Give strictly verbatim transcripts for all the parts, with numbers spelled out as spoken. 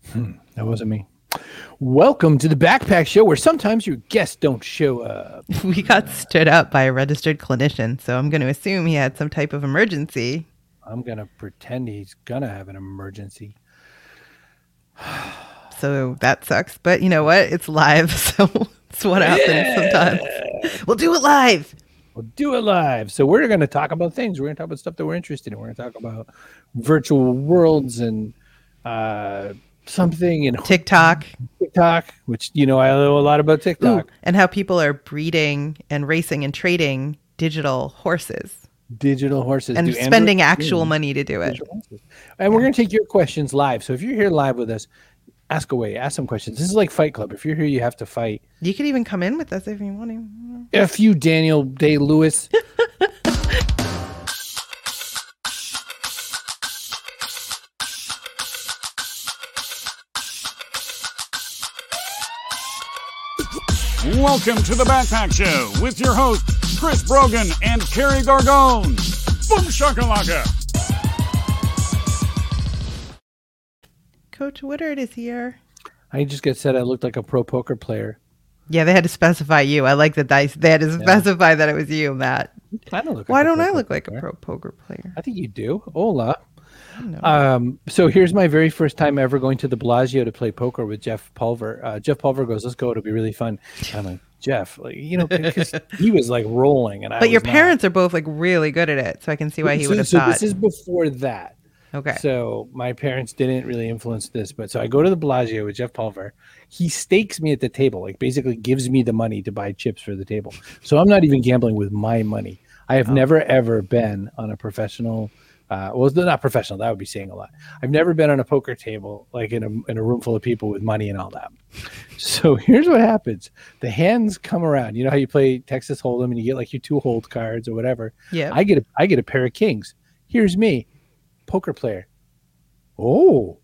Hmm, that wasn't me. Welcome to the Backpack Show, where sometimes your guests don't show up. We got stood up by a registered clinician, so I'm going to assume he had some type of emergency. I'm going to pretend he's going to have an emergency. So that sucks. But you know what? It's live, so it's what happens yeah. sometimes. We'll do it live. We'll do it live. So we're going to talk about things. We're going to talk about stuff that we're interested in. We're going to talk about virtual worlds and uh, something in TikTok. TikTok, which, you know, I know a lot about TikTok. Ooh, and how people are breeding and racing and trading digital horses. Digital horses. And do spending Android actual money to do it. And yeah. we're going to take your questions live. So if you're here live with us, ask away. Ask some questions. This is like Fight Club. If you're here, you have to fight. You could even come in with us if you want to. F you, Daniel Day-Lewis. Welcome to the Backpack Show with your hosts, Chris Brogan and Carrie Gargone. Boom shakalaka. Coach Woodard is here. I just got said I looked like a pro poker player. Yeah, they had to specify you. I like that they, they had to specify yeah. that it was you, Matt. I don't look Why like don't I look player. like a pro poker player? I think you do. Hola. Um, so here's my very first time ever going to the Bellagio to play poker with Jeff Pulver. Uh, Jeff Pulver goes, "Let's go. It'll be really fun." I'm like, Jeff, like, you know, because he was like rolling, and I. But was your not. parents are both like really good at it, so I can see why he so, would have so thought. This is before that. Okay. So my parents didn't really influence this, but so I go to the Bellagio with Jeff Pulver. He stakes me at the table, like basically gives me the money to buy chips for the table. So I'm not even gambling with my money. I have oh. never ever been on a professional. Uh, well, not professional. That would be saying a lot. I've never been on a poker table, like in a in a room full of people with money and all that. So here's what happens: the hands come around. You know how you play Texas Hold'em and you get like your two hold cards or whatever. Yeah. I get a I get a pair of kings. Here's me, poker player. Oh.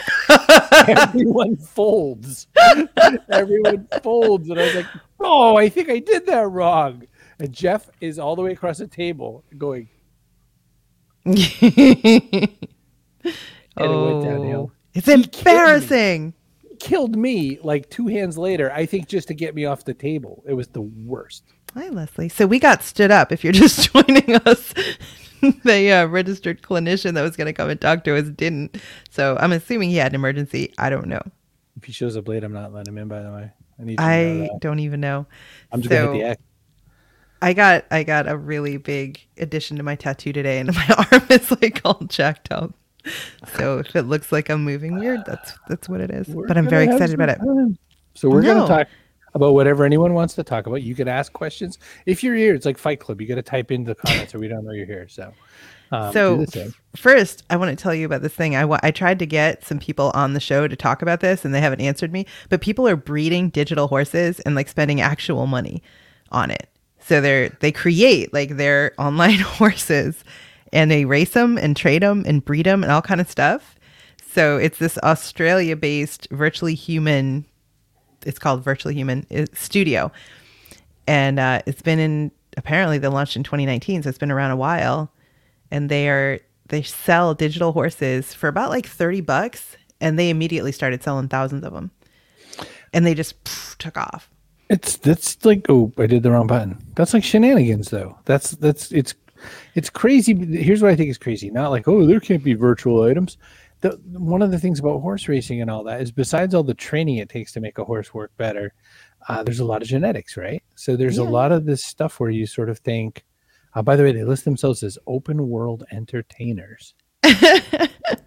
Everyone folds. Everyone folds, and I was like, "Oh, I think I did that wrong." And Jeff is all the way across the table going. And it oh, went downhill. It's he embarrassing. Killed me. killed me like two hands later, I think, just to get me off the table. It was the worst. Hi, Leslie. So we got stood up. If you're just joining us, the uh, registered clinician that was going to come and talk to us didn't. So I'm assuming he had an emergency. I don't know. If he shows up late, I'm not letting him in, by the way. I need. I don't even know. I'm just so, going to hit the X. I got I got a really big addition to my tattoo today, and my arm is like all jacked up. So if it looks like I'm moving weird, that's that's what it is. We're but I'm very excited about time. it. So we're no. going to talk about whatever anyone wants to talk about. You can ask questions. If you're here, it's like Fight Club. You got to type in the comments or we don't know you're here. So, um, so first, I want to tell you about this thing. I, w- I tried to get some people on the show to talk about this, and they haven't answered me. But people are breeding digital horses and like spending actual money on it. So they're they create like their online horses, and they race them and trade them and breed them and all kind of stuff. So it's this Australia-based virtually human. It's called Virtually Human Studio, and uh, it's been in. Apparently, they launched in twenty nineteen, so it's been around a while. And they are they sell digital horses for about like thirty bucks, and they immediately started selling thousands of them, and they just pff, took off. It's that's like oh I did the wrong button. That's like shenanigans though. That's that's it's it's crazy. Here's what I think is crazy. Not like oh there can't be virtual items. The one of the things about horse racing and all that is besides all the training it takes to make a horse work better, uh, there's a lot of genetics, right? So there's yeah. a lot of this stuff where you sort of think. Uh, by the way, they list themselves as open world entertainers. uh,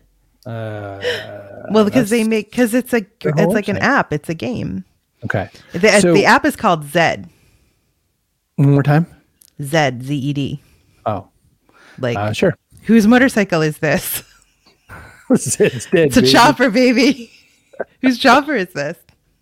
well, because they make because it's a it's like an app. It's a game. Okay. The, so, the app is called Zed. One more time. Zed, Z E D. Oh. Like, uh, sure. Whose motorcycle is this? Zed's dead, it's a baby. chopper, baby. Whose chopper is this?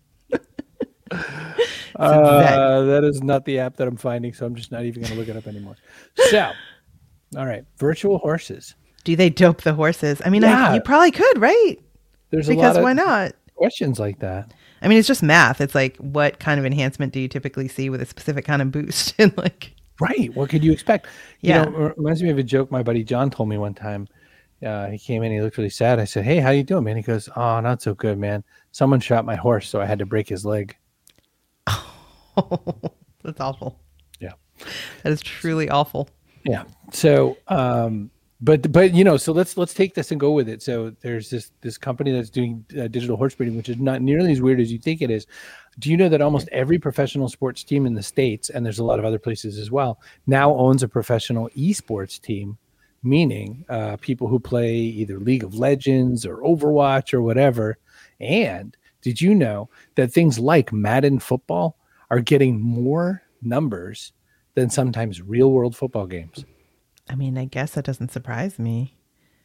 uh, that is not the app that I'm finding, so I'm just not even going to look it up anymore. So, all right. Virtual horses. Do they dope the horses? I mean, yeah. I, you probably could, right? There's because a lot of why not? Questions like that. I mean, it's just math. It's like, what kind of enhancement do you typically see with a specific kind of boost? And like, right. What could you expect? Yeah. You know, it reminds me of a joke my buddy John told me one time. Uh, he came in, he looked really sad. I said, "Hey, how you doing, man?" He goes, "Oh, not so good, man. Someone shot my horse, so I had to break his leg." Oh, that's awful. Yeah. That is truly awful. Yeah. So, um, but but you know, so let's let's take this and go with it. So there's this this company that's doing uh, digital horse breeding, which is not nearly as weird as you think it is. Do you know that almost every professional sports team in the States, and there's a lot of other places as well, now owns a professional esports team, meaning uh, people who play either League of Legends or Overwatch or whatever. And did you know that things like Madden football are getting more numbers than sometimes real world football games? I mean, I guess that doesn't surprise me.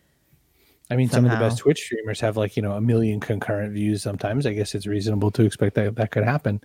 I mean, Somehow. some of the best Twitch streamers have like, you know, a million concurrent views sometimes. I guess it's reasonable to expect that that could happen.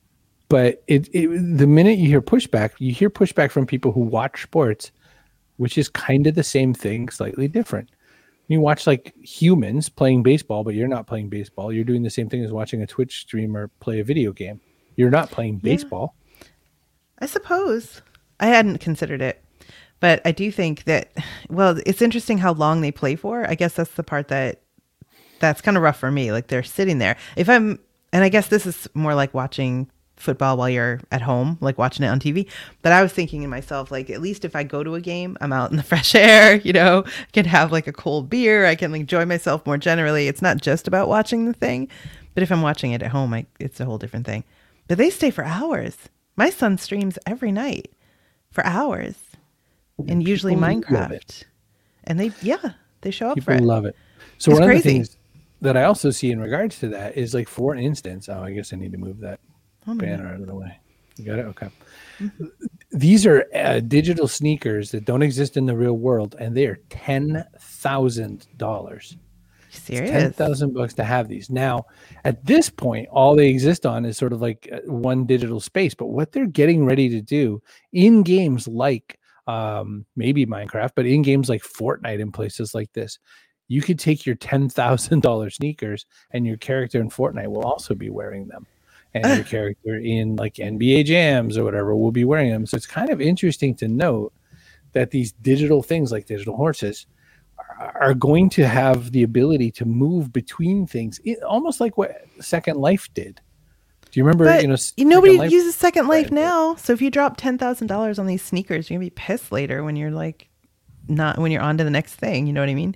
But it, it the minute you hear pushback, you hear pushback from people who watch sports, which is kind of the same thing, slightly different. You watch like humans playing baseball, but you're not playing baseball. You're doing the same thing as watching a Twitch streamer play a video game. You're not playing baseball. Yeah, I suppose. I hadn't considered it. But I do think that, well, it's interesting how long they play for. I guess that's the part that that's kind of rough for me. Like they're sitting there. If I'm, and I guess this is more like watching football while you're at home, like watching it on T V. But I was thinking in myself, like, at least if I go to a game, I'm out in the fresh air, you know, I can have like a cold beer. I can like, enjoy myself more generally. It's not just about watching the thing. But if I'm watching it at home, I, it's a whole different thing. But they stay for hours. My son streams every night for hours. And usually Minecraft. And they, yeah, they show up People for it. love it. So It's one crazy. of the things that I also see in regards to that is like, for instance, oh, I guess I need to move that Oh my banner out of the way. You got it? Okay. Mm-hmm. These are uh, digital sneakers that don't exist in the real world, and they are ten thousand dollars. Serious? ten thousand bucks to have these. Now, at this point, all they exist on is sort of like one digital space. But what they're getting ready to do in games like um, maybe Minecraft, but in games like Fortnite and places like this, you could take your ten thousand dollars sneakers and your character in Fortnite will also be wearing them. And your character in like N B A Jams or whatever will be wearing them. So it's kind of interesting to note that these digital things like digital horses are going to have the ability to move between things, it, almost like what Second Life did. Do you remember? But you know, nobody Second Life? uses Second Life Right. now. So if you drop ten thousand dollars on these sneakers, you're gonna be pissed later when you're like, not when you're on to the next thing. You know what I mean?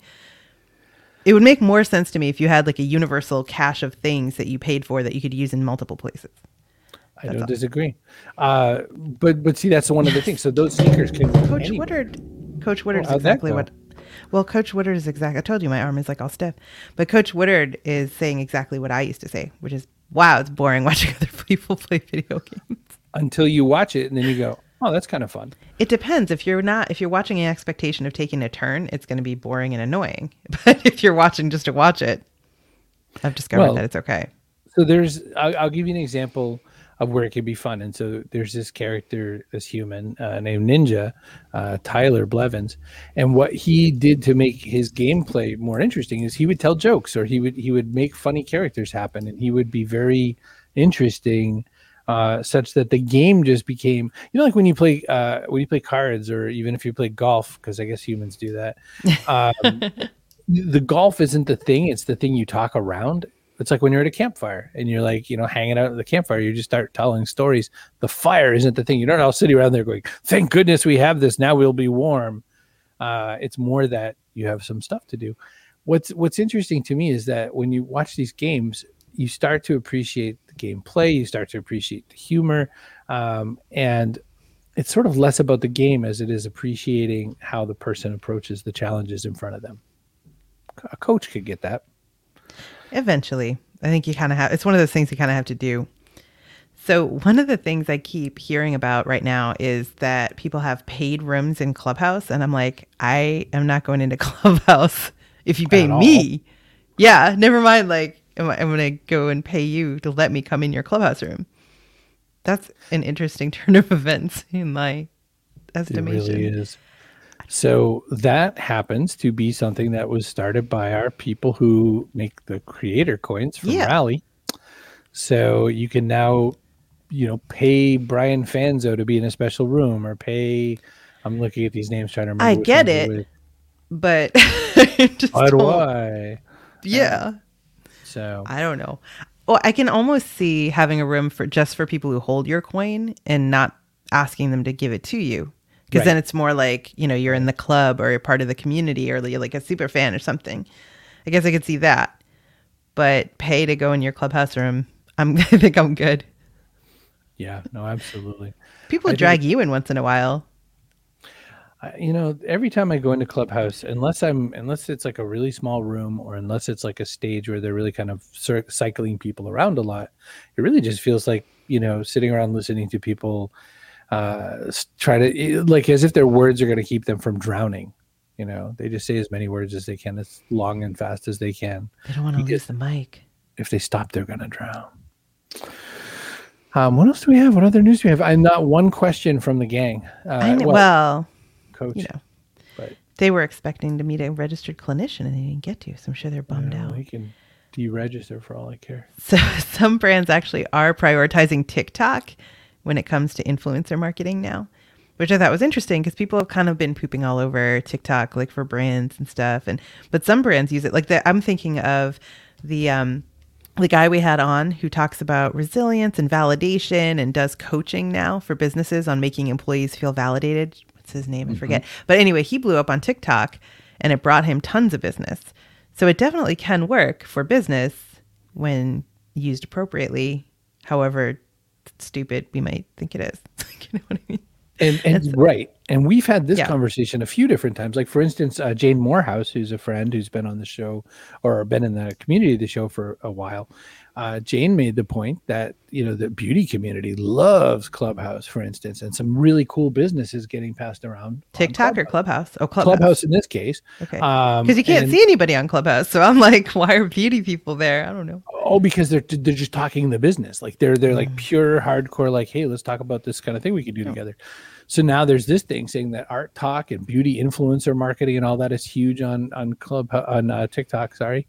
It would make more sense to me if you had like a universal cache of things that you paid for that you could use in multiple places. I don't disagree. Uh, but but see, that's one of the things. So those sneakers can Coach anywhere. Woodard, Coach Woodard is how'd that exactly go? what. Well, Coach Woodard is exactly. I told you my arm is like all stiff, but Coach Woodard is saying exactly what I used to say, which is, "Wow, it's boring watching other people play video games." Until you watch it, and then you go, "Oh, that's kind of fun." It depends. If you're not, if you're watching an expectation of taking a turn, it's going to be boring and annoying. But if you're watching just to watch it, I've discovered Well, that it's okay. So there's, I'll, I'll give you an example of where it can be fun. And so there's this character, this human uh, named Ninja, uh, Tyler Blevins, and what he did to make his gameplay more interesting is he would tell jokes, or he would he would make funny characters happen, and he would be very interesting, uh, such that the game just became, you know, like when you play uh, when you play cards, or even if you play golf, because I guess humans do that. Um, the golf isn't the thing; it's the thing you talk around. It's like when you're at a campfire and you're like, you know, hanging out at the campfire, you just start telling stories. The fire isn't the thing. You're not all sitting around there going, "Thank goodness we have this. Now we'll be warm." Uh, it's more that you have some stuff to do. What's What's interesting to me is that when you watch these games, you start to appreciate the gameplay. You start to appreciate the humor, um, and it's sort of less about the game as it is appreciating how the person approaches the challenges in front of them. A coach could get that. Eventually, I think you kind of have, it's one of those things you kind of have to do. So one of the things I keep hearing about right now is that people have paid rooms in Clubhouse. And I'm like, I am not going into Clubhouse if you pay At all. me. Yeah, never mind. Like, am I, I'm going to go and pay you to let me come in your Clubhouse room. That's an interesting turn of events in my estimation. It really is. So that happens to be something that was started by our people who make the creator coins from Yeah. Rally. So you can now, you know, pay Brian Fanzo to be in a special room, or pay, I'm looking at these names trying to remember. I which get ones it. are with. but I just Why do don't- I? Yeah. So I don't know. Well, I can almost see having a room for just for people who hold your coin and not asking them to give it to you. Because Right. then it's more like, you know, you're in the club or you're part of the community or you're like a super fan or something. I guess I could see that. But pay to go in your clubhouse room, I'm, I think I'm good. yeah, no, absolutely. People I would think drag you in once in a while. I, you know, every time I go into Clubhouse, unless I'm, unless it's like a really small room, or unless it's like a stage where they're really kind of cir- cycling people around a lot, it really just feels like, you know, sitting around listening to people uh, s- try to, it- like as if their words are going to keep them from drowning. You know, they just say as many words as they can, as long and fast as they can. They don't want to Because- lose the mic. If they stop, they're going to drown. Um, what else do we have? What other news do we have? I'm not one question from the gang. Uh, I know, well, well, coach, you know, but they were expecting to meet a registered clinician and they didn't get to. So I'm sure they're bummed you know, out. we can deregister for all I care. So some brands actually are prioritizing TikTok when it comes to influencer marketing now, which I thought was interesting because people have kind of been pooping all over TikTok, like for brands and stuff. And but some brands use it. Like the, I'm thinking of the um, the guy we had on who talks about resilience and validation and does coaching now for businesses on making employees feel validated. What's his name? I forget. But anyway, he blew up on TikTok and it brought him tons of business. So it definitely can work for business when used appropriately, however stupid we might think it is. You know what I mean? And, and right. And we've had this Yeah. conversation a few different times. Like, for instance, uh, Jane Morehouse, who's a friend who's been on the show or been in the community of the show for a while. Uh, Jane made the point that, you know, the beauty community loves Clubhouse, for instance, and some really cool businesses getting passed around. on TikTok or Clubhouse. Clubhouse? Oh, Clubhouse. Clubhouse in this case. Okay. Um, Because you can't and- see anybody on Clubhouse. So I'm like, why are beauty people there? I don't know. Oh, because they're they're just talking the business. Like they're they're Mm. like pure hardcore. Like, hey, let's talk about this kind of thing we can do Oh. together. So now there's this thing saying that art talk and beauty influencer marketing and all that is huge on on club on uh, TikTok. Sorry,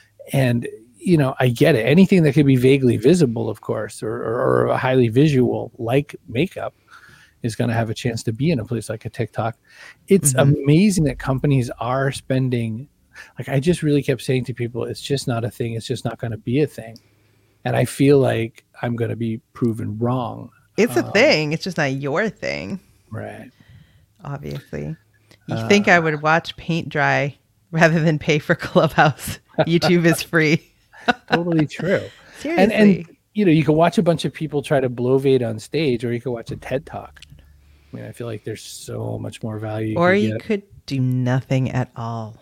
and you know I get it. Anything that could be vaguely visible, of course, or or, or highly visual, like makeup, is going to have a chance to be in a place like a TikTok. It's Mhm. amazing that companies are spending. Like I just really kept saying to people, it's just not a thing. It's just not going to be a thing. And I feel like I'm going to be proven wrong. It's a Um, thing. It's just not your thing, Right. obviously. You Uh, think I would watch paint dry rather than pay for Clubhouse? YouTube is free. Totally true. Seriously. And, and, you know, you can watch a bunch of people try to bloviate on stage, or you can watch a TED Talk. I mean, I feel like there's so much more value. You or could you get. could do nothing at all.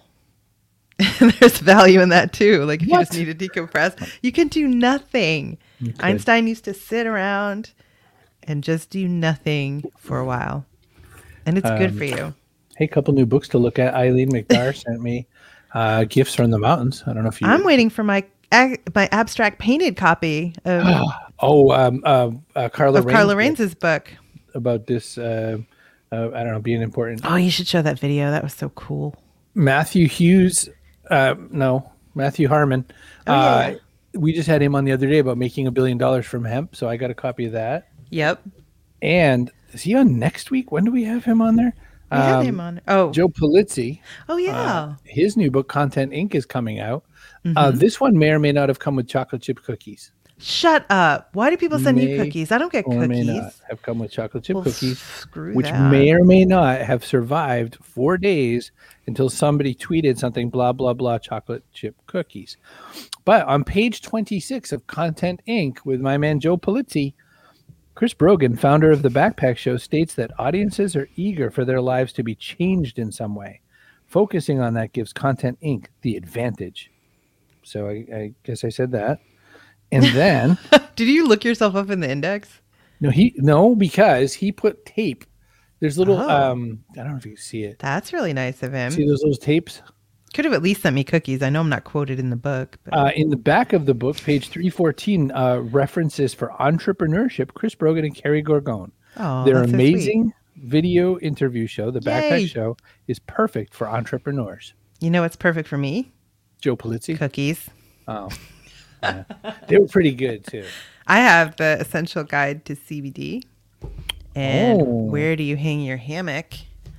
There's value in that too. Like if you just What? need to decompress, you can do nothing. You could. Einstein used to sit around and just do nothing for a while. And it's good Um, for you. Hey, a couple new books to look at. Eileen McDar sent me uh, Gifts from the Mountains. I don't know if you. I'm waiting for my ag- my abstract painted copy of, Oh, um, uh, uh, Carla of Raines Carla book Raines's book. about this. Uh, uh, I don't know, being important. Oh, you should show that video. That was so cool. Matthew Hughes, uh, no, Matthew Harmon. Oh, yeah, uh, yeah. We just had him on the other day about making a billion dollars from hemp, so I got a copy of that. Yep. And is he on next week? When do we have him on there? We had Um, him on. Oh, Joe Polizzi. oh yeah. Uh, his new book, Content Incorporated, is coming out. Mm-hmm. Uh, this one may or may not have come with chocolate chip cookies. Shut up. Why do people send may you cookies? I don't get Or may cookies. not have come with chocolate chip Well, cookies, screw which that. may or may not have survived four days until somebody tweeted something, blah, blah, blah, chocolate chip cookies. But on page twenty-six of Content Incorporated with my man Joe Polizzi, Chris Brogan, founder of the Backpack Show, states that audiences are eager for their lives to be changed in some way. Focusing on that gives Content Incorporated the advantage. So I, I guess I said that. And then, Did you look yourself up in the index? no, he no, because he put tape. There's little, Oh. um, I don't know if you can see it. That's really nice of him. See those little tapes? Could have at least sent me cookies. I know I'm not quoted in the book. But Uh, in the back of the book, page three fourteen, uh, references for entrepreneurship, Chris Brogan and Carrie Gorgone. oh, Their that's so sweet. amazing video interview show, The Yay. Backpack Show, is perfect for entrepreneurs. You know what's perfect for me? Joe Polizzi. Cookies. Oh, yeah. They were pretty good too. I have the Essential Guide to C B D and Oh. Where Do You Hang Your Hammock?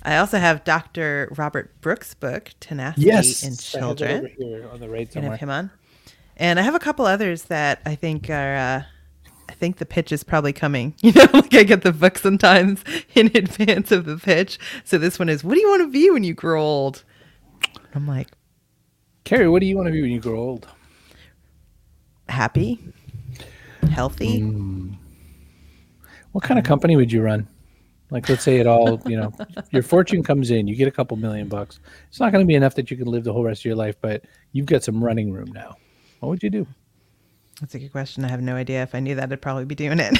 I also have Doctor Robert Brooks' book, Tenacity Yes, in I have that Children. over here on the right Gonna somewhere. have him on. And I have a couple others that I think are, uh, I think the pitch is probably coming. You know, like I get the book sometimes in advance of the pitch. So this one is, what do you want to be when you grow old? I'm like, Carrie, what do you want to be when you grow old? happy, healthy. Mm. What kind of company would you run? Like, let's say it all, you know, your fortune comes in, you get a couple million bucks. It's not going to be enough that you can live the whole rest of your life, but you've got some running room now. What would you do? That's a good question. I have no idea. If I knew that, I'd probably be doing it.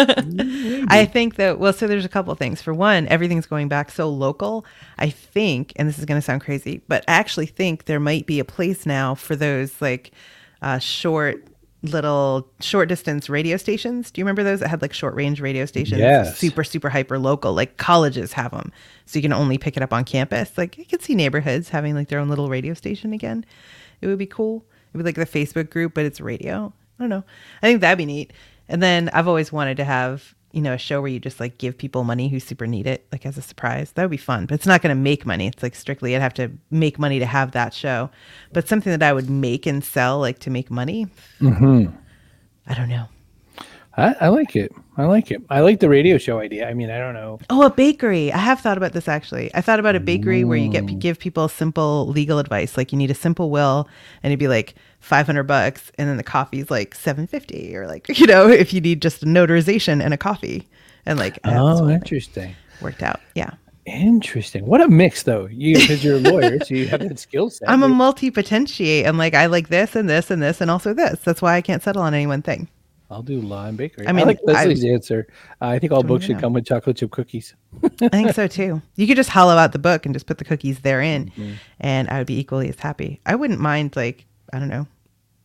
I think that, well, so there's a couple of things. For one, everything's going back so local. I think, and this is going to sound crazy, but I actually think there might be a place now for those like uh, short, little short distance radio stations. Do you remember those that had like short range radio stations? Yes. Super, super hyper local. Like colleges have them. So you can only pick it up on campus. Like you could see neighborhoods having like their own little radio station again. It would be cool. It would be like the Facebook group, but it's radio. I don't know. I think that'd be neat. And then I've always wanted to have, you know, a show where you just like give people money who super need it, like as a surprise. That would be fun, but it's not going to make money. It's like strictly, I'd have to make money to have that show, but something that I would make and sell like to make money. Mm-hmm. I don't know. I, I like it. I like it. I like the radio show idea. I mean, I don't know. Oh, a bakery. I have thought about this actually. I thought about a bakery mm. where you get give people simple legal advice. Like you need a simple will and it'd be like five hundred bucks and then the coffee's like seven fifty or like, you know, if you need just a notarization and a coffee and like, oh, interesting. Worked out. Yeah. Interesting. What a mix though. You, because you're a lawyer, so you have that skill set. I'm a multi-potentiate. I'm like, I like this and this and this and also this. That's why I can't settle on any one thing. I'll do law and bakery. I mean, I like Leslie's I, answer. Uh, I think all books should know. come with chocolate chip cookies. I think so too. You could just hollow out the book and just put the cookies therein, mm-hmm. and I would be equally as happy. I wouldn't mind, like, I don't know,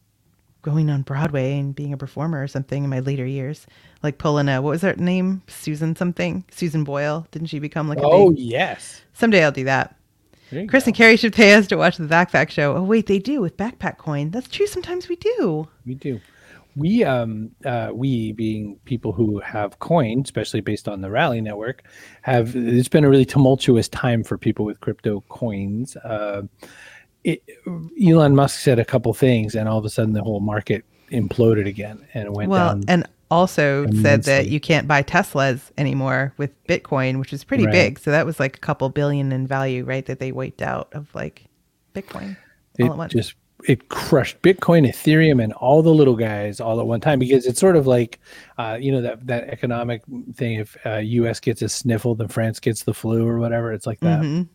going on Broadway and being a performer or something in my later years. Like pulling a, what was her name? Susan something? Susan Boyle. Didn't she become like a Oh, big... yes. Someday I'll do that. Chris go. and Carrie should pay us to watch the Backpack Show. Oh, wait, they do with Backpack Coin. That's true. Sometimes we do. We do. We, um, uh, we being people who have coin, especially based on the Rally Network, have it's been a really tumultuous time for people with crypto coins. Uh, it, Elon Musk said a couple things, and all of a sudden the whole market imploded again and went well, down. And also immensely. said that you can't buy Teslas anymore with Bitcoin, which is pretty right. big. So that was like a couple billion in value, right? That they wiped out of like Bitcoin all it at once. Just it crushed Bitcoin, Ethereum, and all the little guys all at one time, because it's sort of like, uh, you know, that, that economic thing. If uh, U S gets a sniffle, then France gets the flu or whatever. It's like that. Mm-hmm.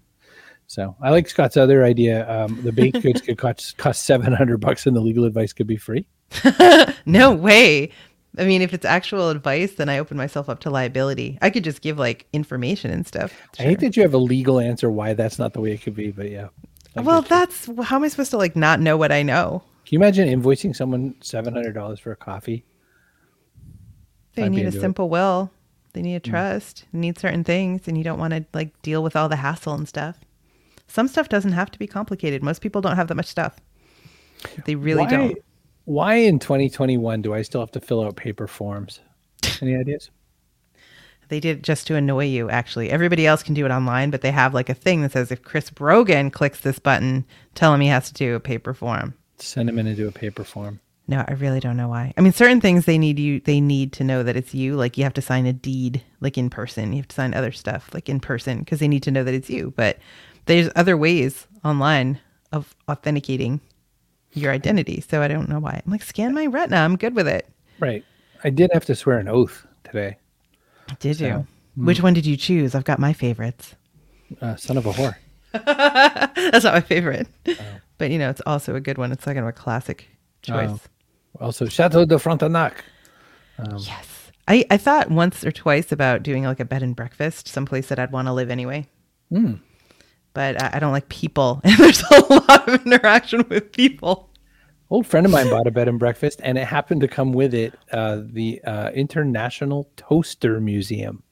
So I like Scott's other idea. Um, the baked goods could cost, cost seven hundred bucks and the legal advice could be free. No way. I mean, if it's actual advice, then I open myself up to liability. I could just give like information and stuff. Sure. I hate that you have a legal answer why that's not the way it could be, but yeah. I well, that's how am I supposed to like not know what I know? Can you imagine invoicing someone seven hundred dollars for a coffee? They I'd need a simple it. will. They need a trust. Mm. Need certain things, and you don't want to like deal with all the hassle and stuff. Some stuff doesn't have to be complicated. Most people don't have that much stuff. They really why, don't. Why in twenty twenty-one do I still have to fill out paper forms? Any ideas? They did it just to annoy you, actually. Everybody else can do it online, but they have like a thing that says if Chris Brogan clicks this button, tell him he has to do a paper form. Send him in to do a paper form. No, I really don't know why. I mean, certain things they need you. They need to know that it's you. Like you have to sign a deed, like in person. You have to sign other stuff, like in person, because they need to know that it's you. But there's other ways online of authenticating your identity. So I don't know why. I'm like, scan my retina. I'm good with it. Right. I did have to swear an oath today. Did so, you? Mm. Which one did you choose? I've got my favorites. Uh, son of a whore. That's not my favorite. Oh. But, you know, it's also a good one. It's like kind of a classic choice. Oh. Also, Chateau de Frontenac. Um, yes. I, I thought once or twice about doing like a bed and breakfast, someplace that I'd want to live anyway. Mm. But I, I don't like people. And there's a lot of interaction with people. Old friend of mine bought a bed and breakfast, and it happened to come with it uh, the uh, International Toaster Museum.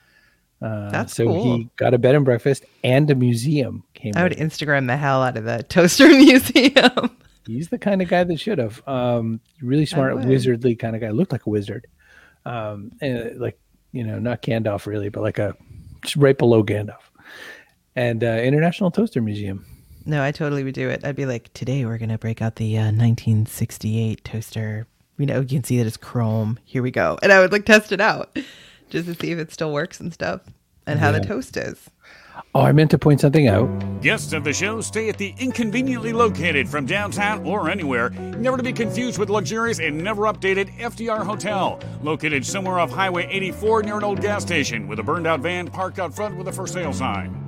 Uh, That's so cool. he got a bed and breakfast and a museum. Came I would with Instagram the hell out of the Toaster Museum. He's the kind of guy that should have. Um, really smart, wizardly kind of guy. Looked like a wizard. Um, and like, you know, not Gandalf really, but like a right below Gandalf. and uh, International Toaster Museum. No, I totally would do it. I'd be like, today we're going to break out the uh, nineteen sixty-eight toaster. You know, you can see that it's chrome. Here we go. And I would like test it out just to see if it still works and stuff and how Yeah. the toast is. Oh, I meant to point something out. Guests of the show stay at the inconveniently located from downtown or anywhere, never to be confused with luxurious and never updated F D R Hotel, located somewhere off Highway eighty-four near an old gas station with a burned out van parked out front with a for sale sign.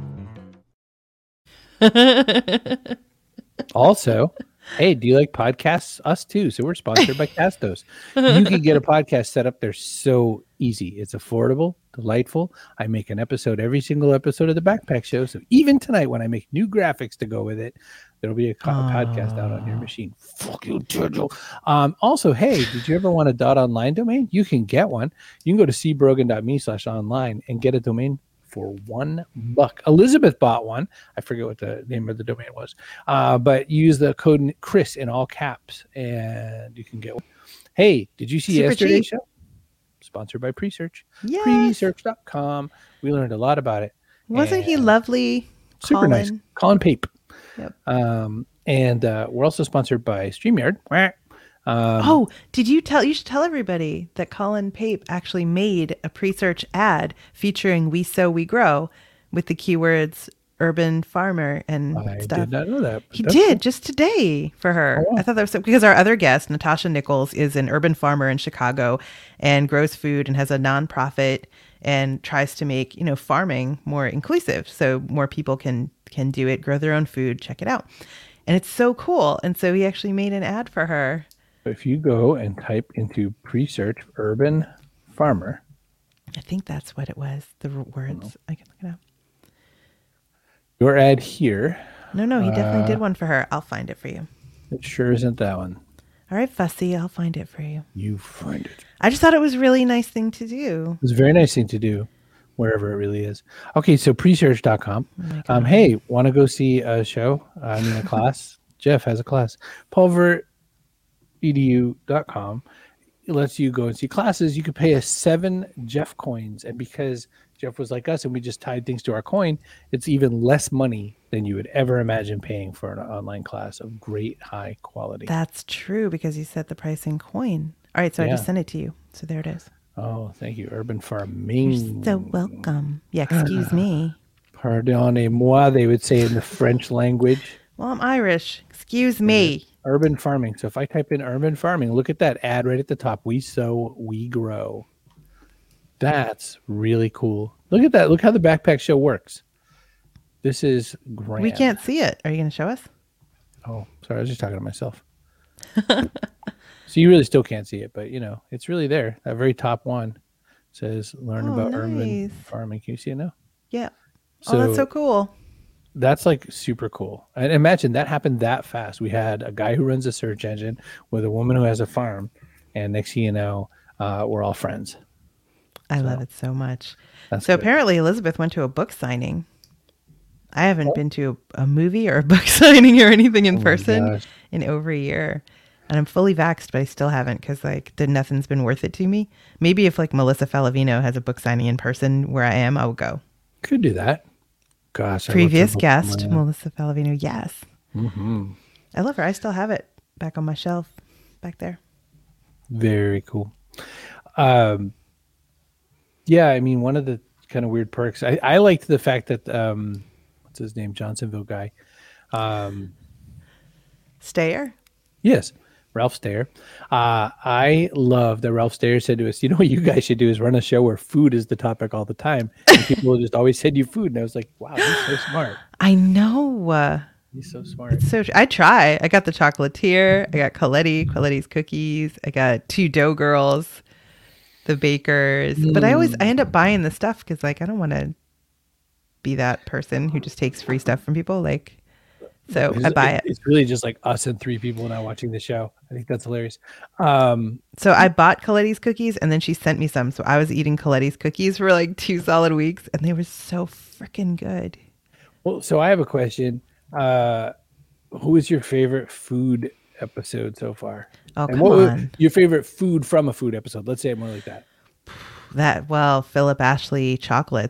Also, hey, do you like podcasts? Us too. So we're sponsored by Castos. You can get a podcast set up. They're so easy. It's affordable, delightful. I make an episode every single episode of the Backpack Show. So even tonight, when I make new graphics to go with it, there'll be a co- podcast out on your machine. Fuck you, Churchill. Um, also, hey, did you ever want a .online domain? You can get one. You can go to c brogan dot me slash online and get a domain for one buck. Elizabeth bought one. I forget what the name of the domain was. Uh, but use the code Chris in all caps and you can get one. Hey, did you see Super yesterday's cheap. show? Sponsored by Presearch. Yes. Presearch dot com. We learned a lot about it. Wasn't he And lovely? super Colin? nice. Colin Pape. Yep. Um, and uh, we're also sponsored by StreamYard. Um, Oh, did you tell? You should tell everybody that Colin Pape actually made a pre-search ad featuring "We Sow We Grow" with the keywords "urban farmer" and I stuff. did not know that. but He that's did cool. just today for her. Oh, wow. I thought that was so, because our other guest, Natasha Nichols, is an urban farmer in Chicago and grows food and has a nonprofit and tries to make, you know, farming more inclusive so more people can can do it, grow their own food, check it out. And it's so cool. And so he actually made an ad for her. If you go and type into Presearch urban farmer, I think that's what it was. The r- words. I can look it up. your ad here, No, no, he definitely Uh, did one for her. I'll find it for you. it sure isn't that one. All right, Fussy, I'll find it for you. You find it. I just thought it was a really nice thing to do. It's a very nice thing to do, wherever it really is. Okay, so presearch dot com. Um, hey, want to go see a show? I mean, a class? Jeff has a class. pulver e d u dot com. It lets you go and see classes. You could pay us seven Jeff coins. And because Jeff was like us and we just tied things to our coin, it's even less money than you would ever imagine paying for an online class of great high quality. That's true because you set the price in coin. All right, so I just Yeah. sent it to you. So there it is. Oh, thank you. Urban farming. So welcome. Yeah, excuse me. Pardonnez-moi, they would say in the French language. Well, I'm Irish. Excuse me. Urban farming. So if I type in urban farming, look at that ad right at the top. We sow, we grow. That's really cool. Look at that. Look how the Backpack Show works. This is grand. We can't see it. Are you going to show us? Oh, sorry. I was just talking to myself. So you really still can't see it, but you know, it's really there. That very top one says learn Oh, about urban nice. farming. Can you see it now? Yeah. oh, that's so cool. That's like super cool. And imagine that happened that fast. We had a guy who runs a search engine with a woman who has a farm, and next thing you know, uh, we're all friends. I love it so much. That's So good. apparently Elizabeth went to a book signing. I haven't been to a, a movie or a book signing or anything in Oh my person gosh. in over a year. And I'm fully vaxxed, but I still haven't because like the, nothing's been worth it to me. Maybe if like Melissa Falavino has a book signing in person where I am, I will go. Could do that. Gosh. I love Previous to book guest, my- Melissa Falavino. Yes. Mhm. I love her. I still have it back on my shelf back there. Very cool. Um, yeah, I mean, one of the kind of weird perks, I, I liked the fact that, um, what's his name? Johnsonville guy. Um, Stayer? yes. Ralph Stayer. Uh, I love that Ralph Stayer said to us, you know what you guys should do is run a show where food is the topic all the time. And people will just always send you food. And I was like, wow, he's so smart. I know. Uh, He's so smart. So I try. I got the chocolatier. I got Coletti, Coletti's cookies. I got two dough girls, the bakers. But I always I end up buying the stuff because like I don't want to be that person who just takes free stuff from people. Like, so I buy it. It's really just like us and three people now watching the show. I think that's hilarious. Um, So I bought Coletti's cookies and then she sent me some. So I was eating Coletti's cookies for like two solid weeks and they were so freaking good. well, so I have a question. Uh, who is your favorite food episode so far? Oh, And come what was on. your favorite food from a food episode? Let's say it more like that. That, well, Philip Ashley chocolates.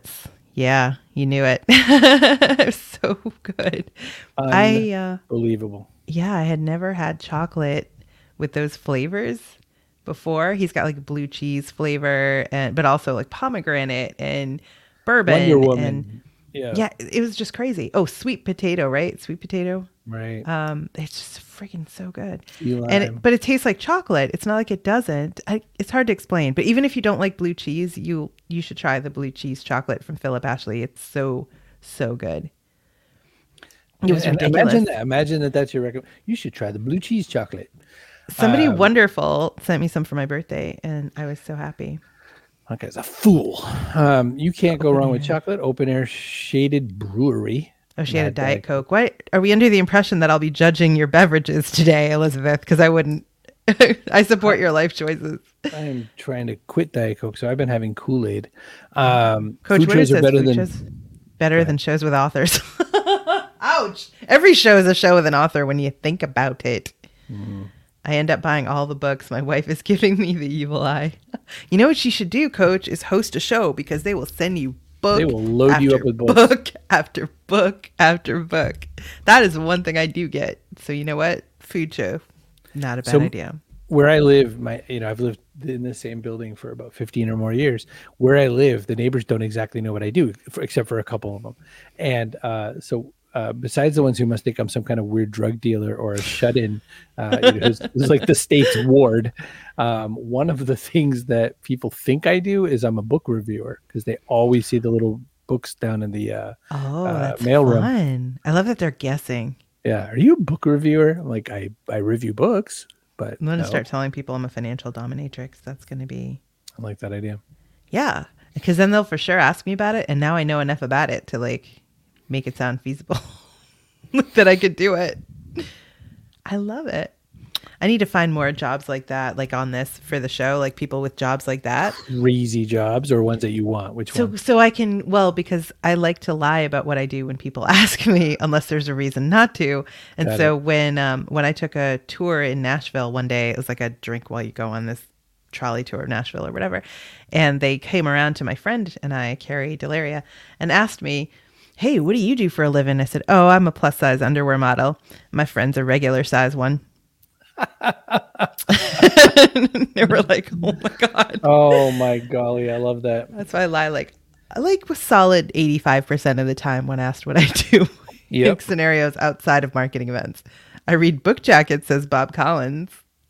Yeah, you knew it. It was so good. I uh, Unbelievable. yeah, I had never had chocolate with those flavors before. He's got like blue cheese flavor, and but also like pomegranate and bourbon. Wonder Woman. And yeah. yeah, it was just crazy. Oh, sweet potato, right? Sweet potato. Right. Um, it's just freaking so good. Key lime. And it, but it tastes like chocolate. It's not like it doesn't. I, it's hard to explain. But even if you don't like blue cheese, you you should try the blue cheese chocolate from Philip Ashley. It's so so good. It was And ridiculous. imagine that. Imagine that that's your recommend. You should try the blue cheese chocolate. Somebody Um, wonderful sent me some for my birthday, and I was so happy. That guy's a fool. Um, you can't go wrong with chocolate. Open Air Shaded Brewery. Oh, she had a Mad Diet Coke. What are we under the impression that I'll be judging your beverages today, Elizabeth? Because I wouldn't. I support your life choices. I am trying to quit Diet Coke, so I've been having Kool-Aid. Um, Coach, food what is shows are this? better Food than shows? Better than shows with authors. Ouch! Every show is a show with an author when you think about it. Mm-hmm. I end up buying all the books. My wife is giving me the evil eye. You know what she should do, Coach, is host a show, because they will send you book. They will load you after up with books. book after book after book. That is one thing I do get. So you know what? Food show, not a bad So- idea. Where I live, my you know, I've lived in the same building for about fifteen or more years. Where I live, the neighbors don't exactly know what I do, for, except for a couple of them. And uh, so, uh, besides the ones who must think I'm some kind of weird drug dealer or a shut-in, uh, you know, who's, who's like the state's ward, um, one of the things that people think I do is I'm a book reviewer, because they always see the little books down in the uh, Oh, uh, that's mailroom. fun. I love that they're guessing. Yeah, are you a book reviewer? I'm like, I I review books, but I'm going to no, start telling people I'm a financial dominatrix. That's going to be, I like that idea. yeah, because then they'll for sure ask me about it. And now I know enough about it to like make it sound feasible that I could do it. I love it. I need to find more jobs like that, like on this for the show, like people with jobs like that. Crazy jobs or ones that you want? Which So, one? so I can, well, because I like to lie about what I do when people ask me, unless there's a reason not to. And Got so when, um, when I took a tour in Nashville one day, it was like a drink while you go on this trolley tour of Nashville or whatever. And they came around to my friend and I, Carrie Delaria, and asked me, hey, what do you do for a living? I said, oh, I'm a plus size underwear model. My friend's a regular size one. They were like, oh my God. Oh my golly, I love that. That's why I lie like I like a solid eighty-five percent of the time when asked what I do in Yep. scenarios outside of marketing events. I read book jackets, says Bob Collins.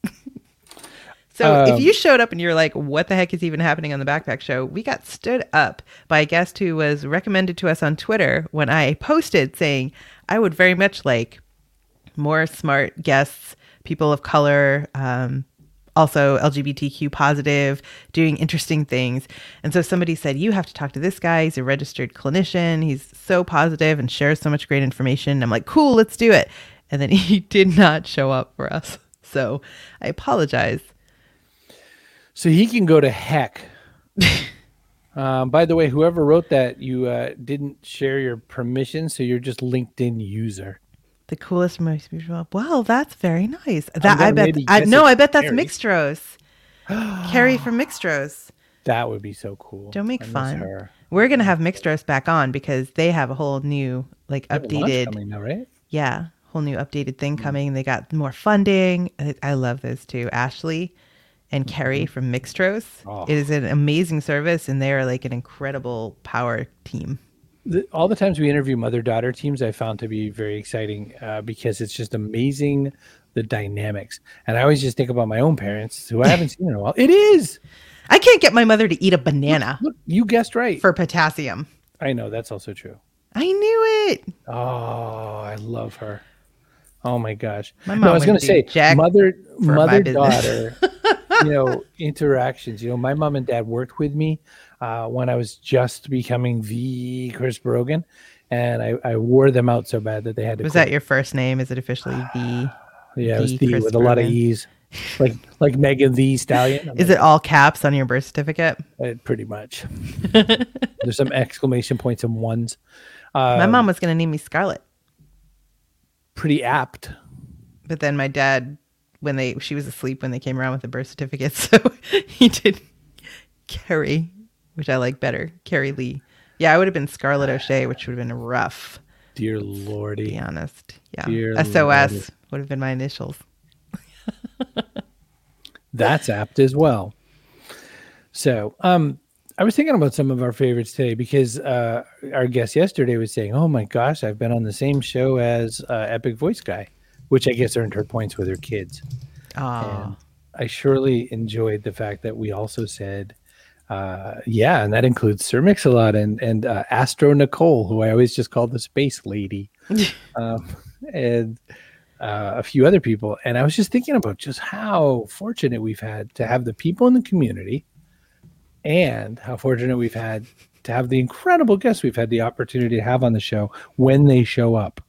So if Um, you showed up and you're like, what the heck is even happening on the Backpack Show? We got stood up by a guest who was recommended to us on Twitter when I posted saying I would very much like more smart guests, people of color, um, also L G B T Q positive, doing interesting things. And so somebody said, you have to talk to this guy. He's a registered clinician. He's so positive and shares so much great information. I'm like, cool, let's do it. And then he did not show up for us. So I apologize. So he can go to heck. um, by the way, whoever wrote that, you uh, didn't share your permission, so you're just LinkedIn user. The coolest, most beautiful. Wow, that's very nice. That gonna I bet. maybe I guess no, it's I bet that's Carrie. Mixtros. Carrie from Mixtros. That would be so cool. Don't make I miss fun. her. We're gonna have Mixtros back on because they have a whole new, like, They have a launch updated. coming now, right? Yeah, whole new updated thing Mm-hmm. coming. They got more funding. I- I love those two, Ashley and Carrie from Mixtros. Oh. It is an amazing service, and they are like an incredible power team. The, all the times we interview mother-daughter teams, I found to be very exciting uh, because it's just amazing the dynamics. And I always just think about my own parents, who I haven't seen in a while. It is. I can't get my mother to eat a banana Look, you guessed right. for potassium. I know that's also true. I knew it. Oh, I love her. Oh my gosh. My No, mom I was would going to do say jack mother for my mother business. daughter, you know, interactions. You know, my mom and dad worked with me uh, when I was just becoming the Chris Brogan, and I, I wore them out so bad that they had to. Was quit. that your first name? Is it officially the? Yeah, it was the the Chris with a lot of Brogan? E's, like like Megan the Stallion. I'm Is like, it all caps on your birth certificate? uh, pretty much? There's some exclamation points and ones. Uh, My mom was going to name me Scarlett, pretty apt. but then my dad, when they she was asleep when they came around with the birth certificate, so he did Carrie, which I like better, Carrie Lee. Yeah, I would have been Scarlett O'Shea, which would have been rough. Dear To Lordy. be honest. Yeah. Dear S O S Lordy. would have been my initials. That's apt as well. So, um, I was thinking about some of our favorites today because uh, our guest yesterday was saying, "Oh my gosh, I've been on the same show as uh, Epic Voice Guy," which I guess earned her points with her kids. Oh, And I surely enjoyed the fact that we also said, uh, "Yeah," and that includes Sir Mix-a-Lot and and uh, Astro Nicole, who I always just called the Space Lady, um, and uh, a few other people. And I was just thinking about just how fortunate we've had to have the people in the community. And how fortunate we've had to have the incredible guests we've had the opportunity to have on the show when they show up.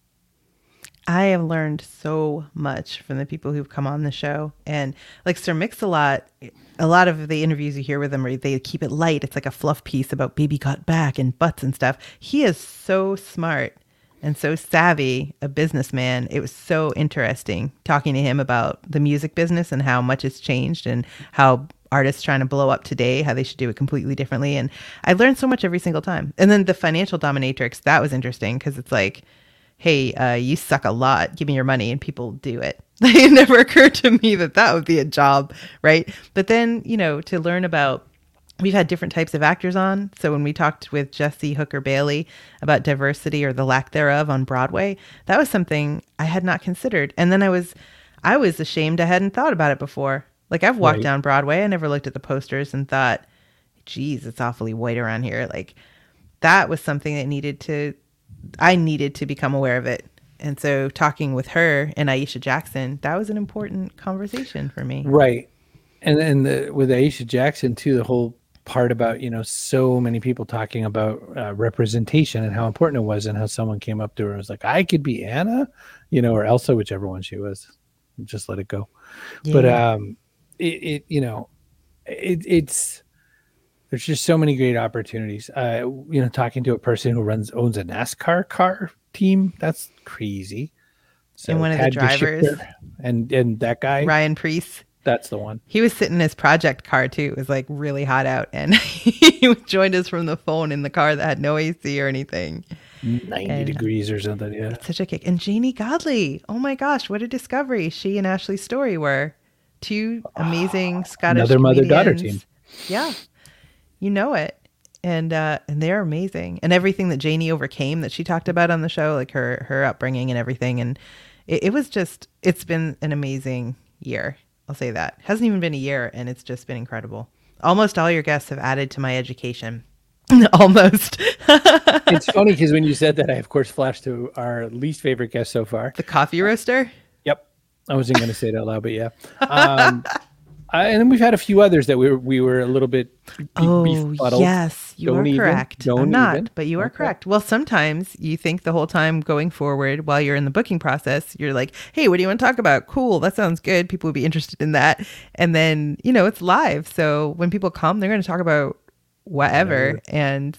I have learned so much from the people who've come on the show. And like Sir Mix-a-Lot, a lot of the interviews you hear with him, they keep it light. It's like a fluff piece about baby got back and butts and stuff. He is so smart and so savvy, a businessman. It was so interesting talking to him about the music business and how much it's changed and how artists trying to blow up today, how they should do it completely differently. And I learned so much every single time. And then the financial dominatrix, that was interesting because it's like, hey, uh, you suck a lot. Give me your money. And people do it. It never occurred to me that that would be a job, right? But then, you know, to learn about, we've had different types of actors on. So when we talked with Jessie Hooker Bailey about diversity or the lack thereof on Broadway, that was something I had not considered. And then I was, I was ashamed I hadn't thought about it before. Like I've walked Right. down Broadway. I never looked at the posters and thought, geez, it's awfully white around here. Like that was something that needed to, I needed to become aware of it. And so talking with her and Aisha Jackson, that was an important conversation for me. Right. And then the, with Aisha Jackson too, the whole part about, you know, so many people talking about uh, representation and how important it was and how someone came up to her and was like, I could be Anna, you know, or Elsa, whichever one she was. Just let it go. Yeah. But, um, It, it you know it, it's there's just so many great opportunities. Uh you know, talking to a person who runs owns a NASCAR car team, that's crazy. So And one of the Tad drivers, DeShipper and and that guy, Ryan Priest, that's the one. he was sitting in his project car too. It was like really hot out. And he joined us from the phone in the car that had no A C or anything. ninety And- degrees or something. Yeah. Such a kick. And Janie Godley. Oh my gosh, what a discovery. She and Ashley Story were two amazing Scottish Another mother-daughter comedians. team. Yeah. You know it. And uh and they're amazing. And everything that Janie overcame that she talked about on the show, like her her upbringing and everything. And it, it was just it's been an amazing year. I'll say that. Hasn't even been a year and it's just been incredible. Almost all your guests have added to my education. Almost. It's funny because when you said that, I of course flashed to our least favorite guest so far. The coffee roaster. Yep. I wasn't going to say it out loud, but yeah. Um, I, and then we've had a few others that we were, we were a little bit be- Oh, befuddled. yes, you Don't are even, correct. don't I'm not, even. but you are Okay. correct. Well, sometimes you think the whole time going forward while you're in the booking process, you're like, hey, what do you want to talk about? Cool. That sounds good. People would be interested in that. And then, you know, it's live. So when people come, they're going to talk about whatever. Whatever. And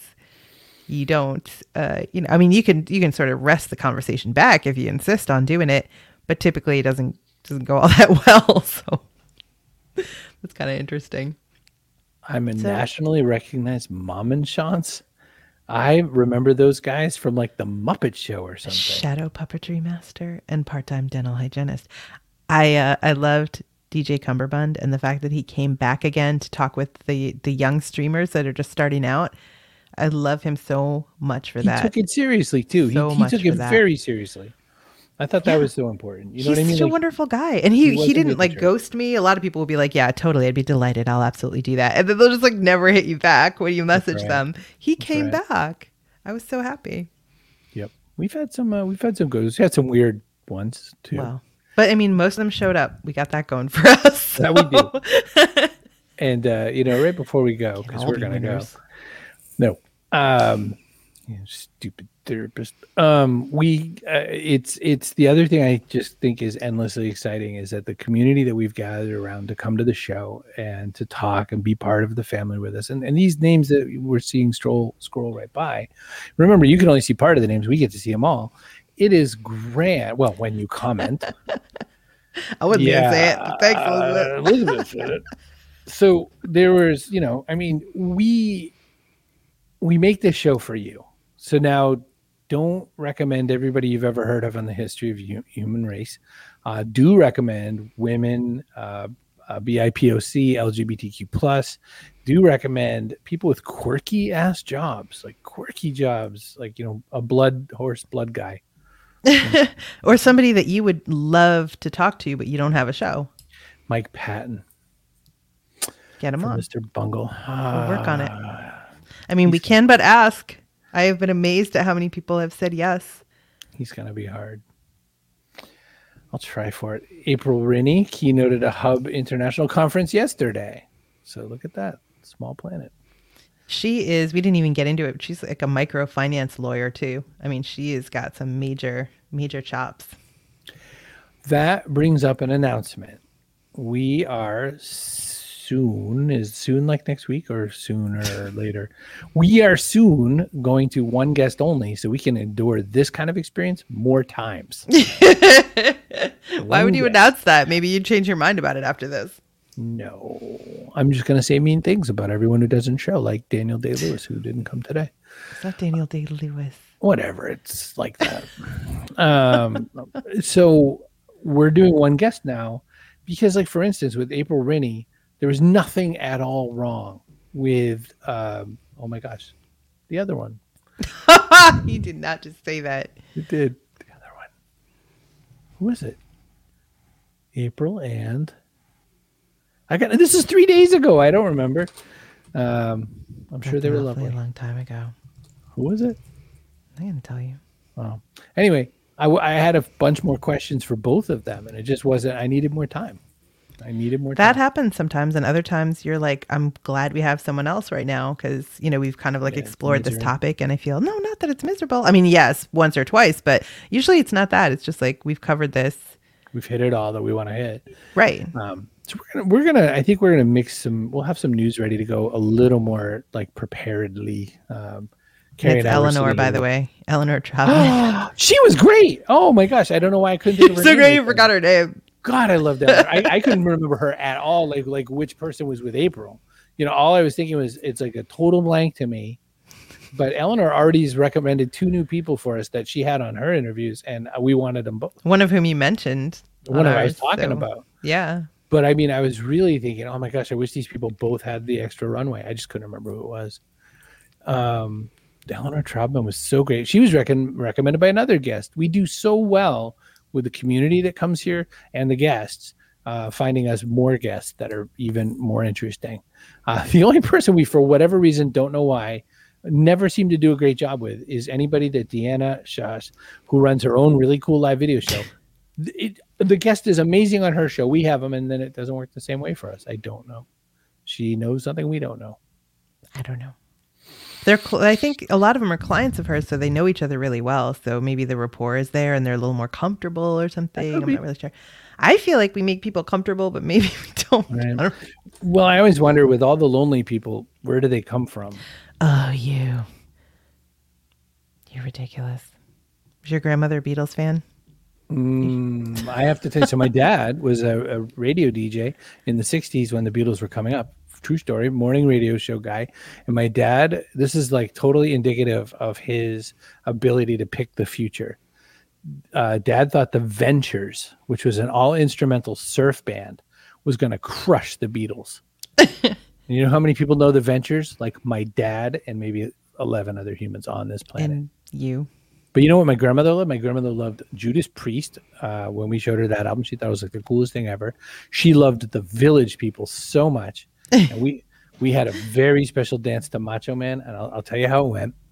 you don't, uh, you know, I mean, you can, you can sort of wrest the conversation back if you insist on doing it, but typically it doesn't, doesn't go all that well. So that's kind of interesting. I'm a So- nationally recognized mom and chance. I remember those guys from like the Muppet Show or something. Shadow puppetry master and part-time dental hygienist. I uh, I loved D J Cumberbund and the fact that he came back again to talk with the the young streamers that are just starting out. I love him so much for He that. took it seriously too. So he he much took for it that. very seriously. I thought that Yeah. was so important. You know He's what I mean? such a Like, wonderful guy. And he, he he, was a didn't good like teacher. ghost me. A lot of people will be like, yeah, totally. I'd be delighted. I'll absolutely do that. And then they'll just like never hit you back when you message right. them. He came right. back. I was so happy. Yep. We've had some. Uh, we've had some good. We've had some weird ones too. Wow. But I mean, most of them showed up. We got that going for us. That we so- do. And uh, you know, right before we go, because all we're be gonna winners. go. No. Um. you know, stupid therapist. Um. We. Uh, it's. It's the other thing I just think is endlessly exciting is that the community that we've gathered around to come to the show and to talk and be part of the family with us, and and these names that we're seeing stroll scroll right by. Remember, you can only see part of the names. We get to see them all. It is grand. Well, when you comment. I wasn't going to say it. But thanks, Elizabeth. Uh, Elizabeth said it. So there was, you know, I mean, we we make this show for you. So now don't recommend everybody you've ever heard of in the history of hu- human race. Uh, do recommend women, uh, uh, B I P O C, L G B T Q plus. Do recommend people with quirky ass jobs, like quirky jobs, like, you know, a blood horse blood guy. Or somebody that you would love to talk to, but you don't have a show. Mike Patton. Get him on. Mister Bungle. We'll work on it. I mean, we can but ask. I have been amazed at how many people have said yes. He's going to be hard. I'll try for it. April Rinne keynoted a Hub International Conference yesterday. So look at that. Small planet. She is, we didn't even get into it. She's like a microfinance lawyer too. I mean, she has got some major, major chops. That brings up an announcement. We are soon, is soon like next week or sooner or later? We are soon going to one guest only so we can endure this kind of experience more times. Why would you announce that? Maybe you'd change your mind about it after this. No, I'm just going to say mean things about everyone who doesn't show, like Daniel Day-Lewis, who didn't come today. It's not Daniel Day-Lewis. Whatever, it's like that. um, so we're doing one guest now because, like, for instance, with April Rinne, there was nothing at all wrong with, um, oh my gosh, the other one. You did not just say that. It did. The other one. Who is it? April and... I got this is three days ago. I don't remember. Um, I'm sure they were lovely. A long time ago. Who was it? I didn't tell you. Oh, anyway, I, I had a bunch more questions for both of them, and it just wasn't. I needed more time. I needed more time. That happens sometimes, and other times you're like, I'm glad we have someone else right now because you know we've kind of like yeah, explored this topic, and I feel no, not that it's miserable. I mean, yes, once or twice, but usually it's not that. It's just like we've covered this. We've hit it all that we want to hit. Right. Um, so we're gonna, we're gonna, I think we're gonna mix some. We'll have some news ready to go a little more like preparedly. Um, it's Eleanor, by the way, Eleanor Trautman. She was great. Oh my gosh, I don't know why I couldn't think of her so name. So great, you forgot her name. God, I love that. I, I couldn't remember her at all. Like like which person was with April. You know, all I was thinking was it's like a total blank to me. But Eleanor already has recommended two new people for us that she had on her interviews, and we wanted them both. One of whom you mentioned. One I was talking so, about. Yeah. But I mean, I was really thinking, oh my gosh, I wish these people both had the extra runway. I just couldn't remember who it was. Um, Eleanor Trautman was so great. She was recon- recommended by another guest. We do so well with the community that comes here and the guests, uh, finding us more guests that are even more interesting. Uh, the only person we, for whatever reason, don't know why, never seem to do a great job with is anybody that Deanna Schaas, who runs her own really cool live video show. It, the guest is amazing on her show. We have them, and then it doesn't work the same way for us. I don't know. She knows something we don't know. I don't know. They're. Cl- I think a lot of them are clients of hers, so they know each other really well. So maybe the rapport is there, and they're a little more comfortable or something. I'm be- not really sure. I feel like we make people comfortable, but maybe we don't. Right. I don't. Well, I always wonder with all the lonely people, where do they come from? Oh, you. You're ridiculous. Was your grandmother a Beatles fan? Mm, I have to tell you. So my dad was a, a radio D J in the sixties when the Beatles were coming up. True story, morning radio show guy. And my dad, this is like totally indicative of his ability to pick the future. Uh, dad thought the Ventures, which was an all-instrumental surf band, was going to crush the Beatles. And you know how many people know the Ventures? Like my dad and maybe eleven other humans on this planet. And you. But you know what my grandmother loved? My grandmother loved Judas Priest. Uh, when we showed her that album, she thought it was like the coolest thing ever. She loved the Village People so much. And we we had a very special dance to Macho Man. And I'll, I'll tell you how it went.